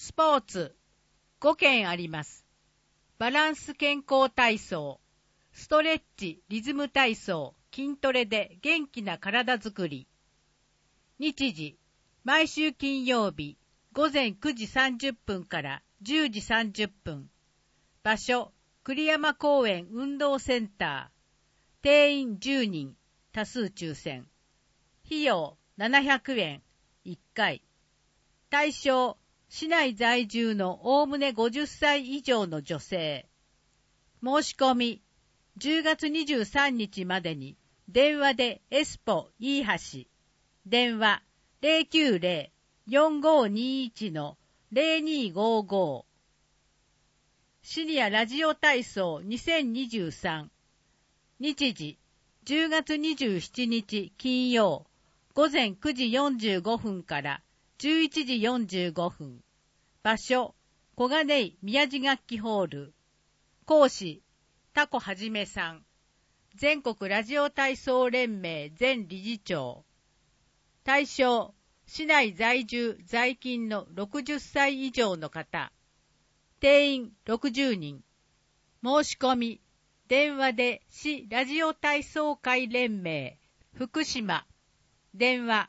スポーツ5件あります。バランス健康体操、ストレッチ、リズム体操、筋トレで元気な体づくり。日時、毎週金曜日、午前9時30分から10時30分。場所、栗山公園運動センター。定員10人、多数抽選。費用700円、1回。対象、市内在住のおおむね50歳以上の女性。申し込み、10月23日までに、電話でエスポいい橋。電話090-4521-0255。シニアラジオ体操2023。日時、10月27日金曜、午前9時45分から11時45分。場所、小金井宮地楽器ホール。講師、タコはじめさん。全国ラジオ体操連盟前理事長。対象、市内在住在勤の60歳以上の方。定員60人。申し込み、電話で市ラジオ体操会連盟、福島。電話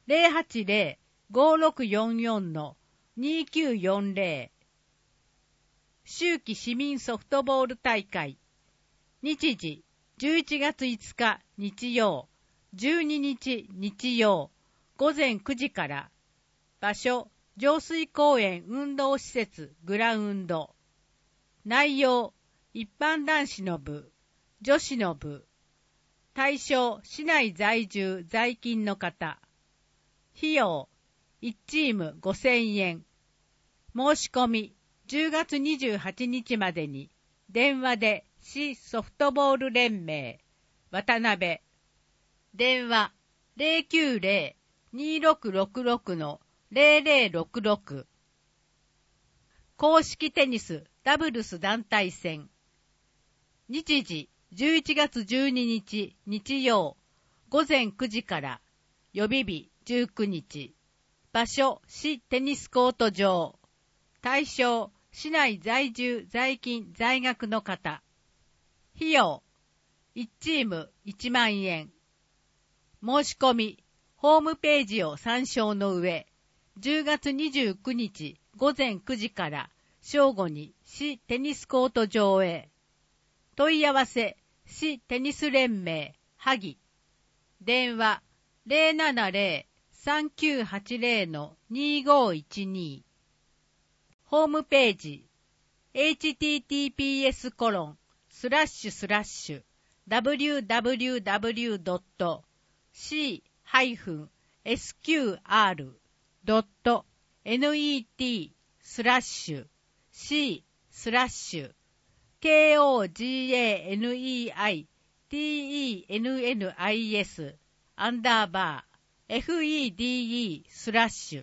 080-5644-2940。秋季市民ソフトボール大会。日時、11月5日日曜、12日日曜、午前9時から。場所、上水公園運動施設グラウンド。内容、一般男子の部、女子の部。対象、市内在住在勤の方。費用、1チーム5000円。申し込み、10月28日までに、電話で市ソフトボール連盟、渡辺。電話、090-2666-0066。公式テニスダブルス団体戦。日時、11月12日日曜、午前9時から、予備日19日。場所、市テニスコート場。対象、市内在住在勤在学の方。費用、1チーム1万円。申し込み、ホームページを参照の上、10月29日午前9時から正午に市テニスコート場へ。問い合わせ、市テニス連盟、萩。電話、070-3980-2512。ホームページ、https://www.c-kagenesis_fede/。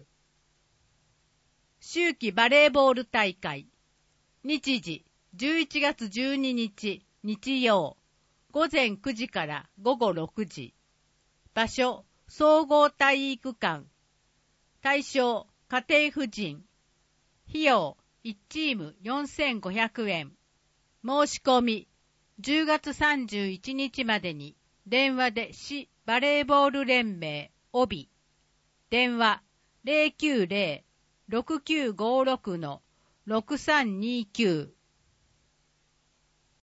秋季バレーボール大会。日時、11月12日日曜、午前9時から午後6時。場所、総合体育館。対象、家庭婦人。費用、1チーム4500円。申し込み、10月31日までに、電話で市バレーボール連盟、帯。電話、090-6956-6329。